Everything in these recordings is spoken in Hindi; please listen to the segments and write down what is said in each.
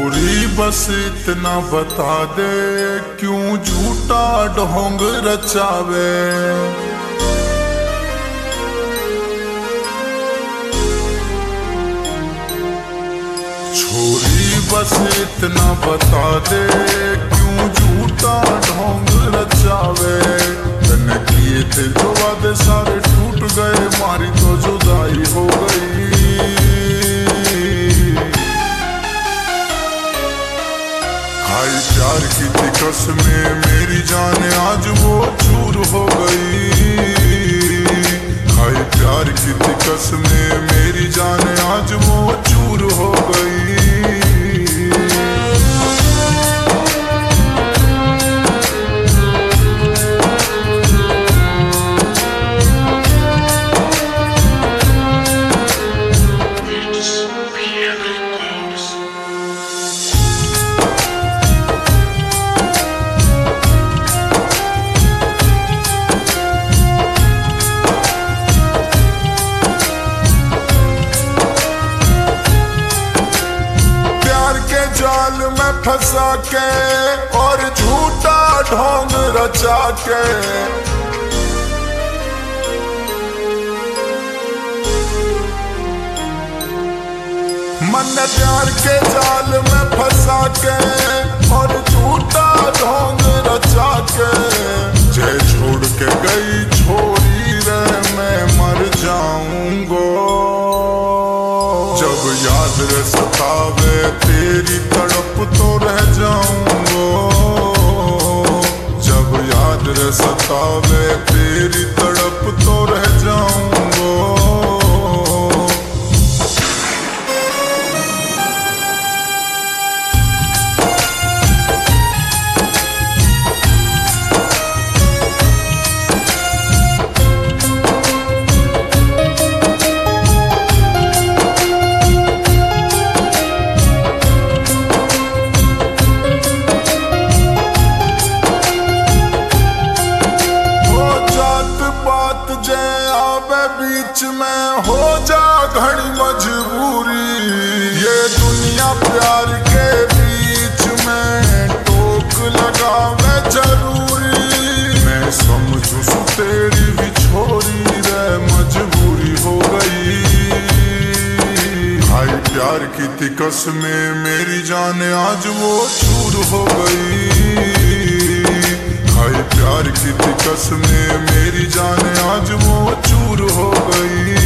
छोरी बस इतना बता दे, क्यों झूठा ढोंग रचावे। छोरी बस इतना बता दे, क्यों झूठा ढोंग रचावे। तने किए थे जो वादे सारे टूट गए, मारी तो जुदाई हो गई। खाई प्यार की थी कसमें मेरी जान, आज वो चूर हो गई। खाई प्यार की थी कसमें मेरी जान, आज वो चूर हो गई। जाल में फंसा के और झूठा ढोंग रचा के, मन प्यार के जाल में फंसा के और झूठा ढोंग रचा के। जे छोड़ के गई छोरी रे मैं मर जाऊंगा, जब याद रे सतावे तेरी तड़प तो रह जाऊंगा। जब याद रे सतावे तेरी तड़प तो रह जाऊंगा। बीच में हो जा घड़ी मजबूरी, ये दुनिया प्यार के बीच में टोक लगावे जरूरी। मैं समझू सु तेरी भी छोरी रे मजबूरी हो गई। खाई प्यार की थी कसमें मेरी जान, आज वो चूर हो गई। खाई प्यार की थी कसमें मेरी जान, आज वो चूर हो गई।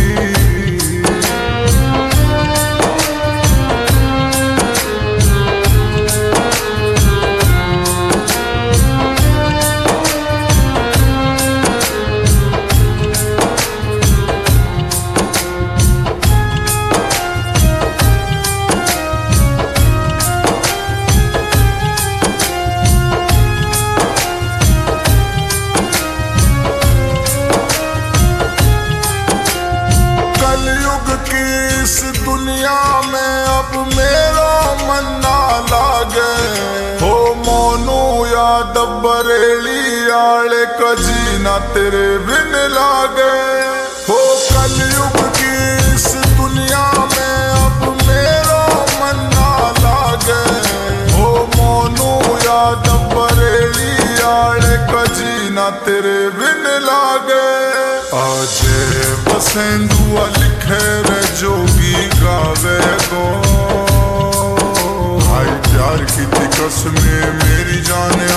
इस दुनिया में अब मेरा मन ना लागे, हो मोनू या डबरेली आले कजी ना तेरे बिन लागे। हो कलयुग की इस दुनिया में अब मेरा मन ना लागे, हो मोनू या डबरेली आले कजी ना तेरे बिन लागे। आजे बसेंदुआ लिखे रे जोगी गावे गो, भाई प्यार की थी कसमें मेरी जाने,